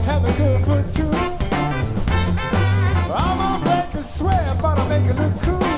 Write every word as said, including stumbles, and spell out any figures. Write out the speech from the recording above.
have a good foot too. I'm gonna break a sweat, but I make it look cool.